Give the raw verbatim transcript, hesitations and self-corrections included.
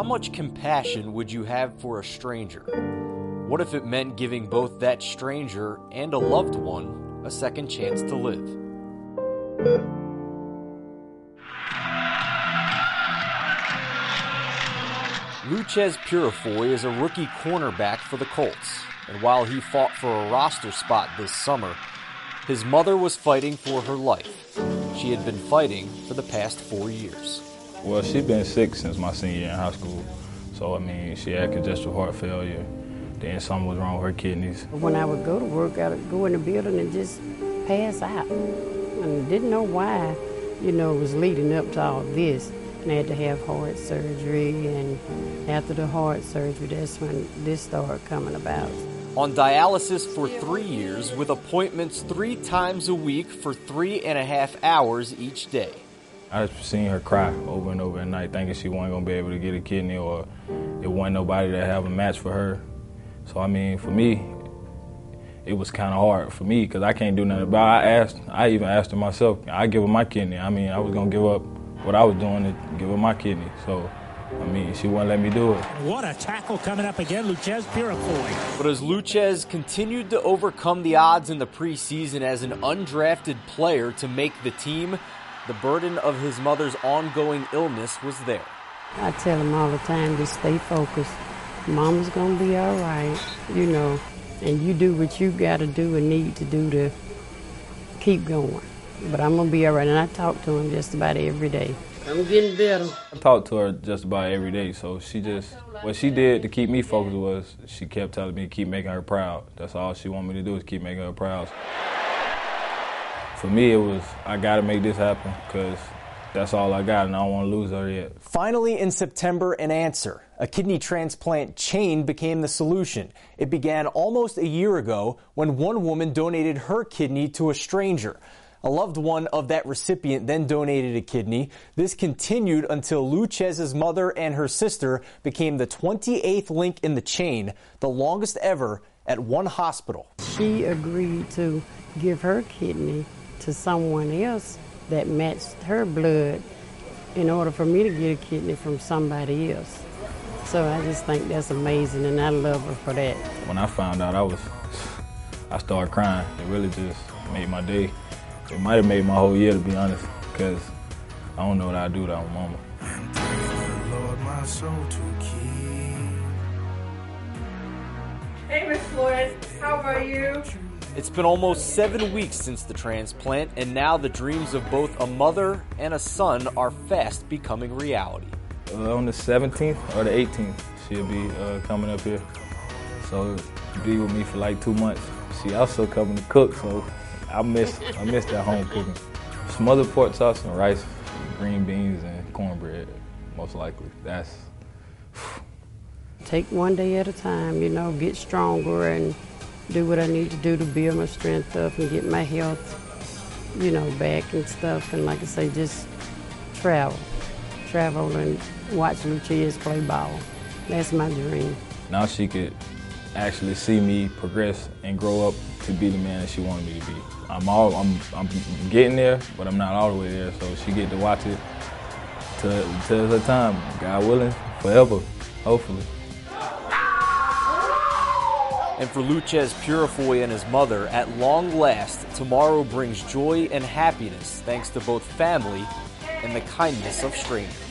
how much compassion would you have for a stranger? What if it meant giving both that stranger and a loved one a second chance to live? Loucheiz Purifoy is a rookie cornerback for the Colts, and while he fought for a roster spot this summer, his mother was fighting for her life. She had been fighting for the past four years. Well, she's been sick since my senior year in high school. So, I mean, she had congestive heart failure. Then something was wrong with her kidneys. When I would go to work, I would go in the building and just pass out. And didn't know why, you know, it was leading up to all this. And I had to have heart surgery, and after the heart surgery, that's when this started coming about. On dialysis for three years, with appointments three times a week for three and a half hours each day. I just seen her cry over and over at night, thinking she wasn't gonna be able to get a kidney, or it wasn't nobody to have a match for her. So, I mean, for me, it was kind of hard for me because I can't do nothing about it. I asked, I even asked her myself, I give her my kidney. I mean, I was gonna give up what I was doing to give her my kidney. So, I mean, she wouldn't let me do it. What a tackle coming up again, Loucheiz Purifoy. But as Loucheiz continued to overcome the odds in the preseason as an undrafted player to make the team, the burden of his mother's ongoing illness was there. I tell him all the time, just stay focused. Mama's gonna be all right, you know, and you do what you gotta do and need to do to keep going. But I'm gonna be all right, and I talk to him just about every day. I'm getting better. I talk to her just about every day, so she just, what she did to keep me focused was she kept telling me to keep making her proud. That's all she wanted me to do is keep making her proud. For me, it was, I gotta make this happen because that's all I got, and I don't want to lose her yet. Finally, in September, an answer. A kidney transplant chain became the solution. It began almost a year ago when one woman donated her kidney to a stranger. A loved one of that recipient then donated a kidney. This continued until Loucheiz's mother and her sister became the twenty-eighth link in the chain, the longest ever at one hospital. She agreed to give her kidney to someone else that matched her blood in order for me to get a kidney from somebody else. So I just think that's amazing, and I love her for that. When I found out, I was, I started crying. It really just made my day. It might have made my whole year, to be honest, because I don't know what I'd do without my mama. And pray the Lord my soul to keep. Hey, Miss Floyd, how are you? It's been almost seven weeks since the transplant, and now the dreams of both a mother and a son are fast becoming reality. Uh, on the seventeenth or the eighteenth, she'll be uh, coming up here. So she'll be with me for like two months. She also coming to cook, so I miss I miss that home cooking. Smothered pork sauce and rice, green beans and cornbread, most likely. That's. Take one day at a time, you know, get stronger and do what I need to do to build my strength up and get my health, you know, back and stuff. And like I say, just travel. Travel and watch Loucheiz play ball. That's my dream. Now she could actually see me progress and grow up to be the man that she wanted me to be. I'm all I'm I'm getting there, but I'm not all the way there. So she get to watch it till till her time. God willing, forever, hopefully. And for Loucheiz Purifoy and his mother, at long last, tomorrow brings joy and happiness thanks to both family and the kindness of strangers.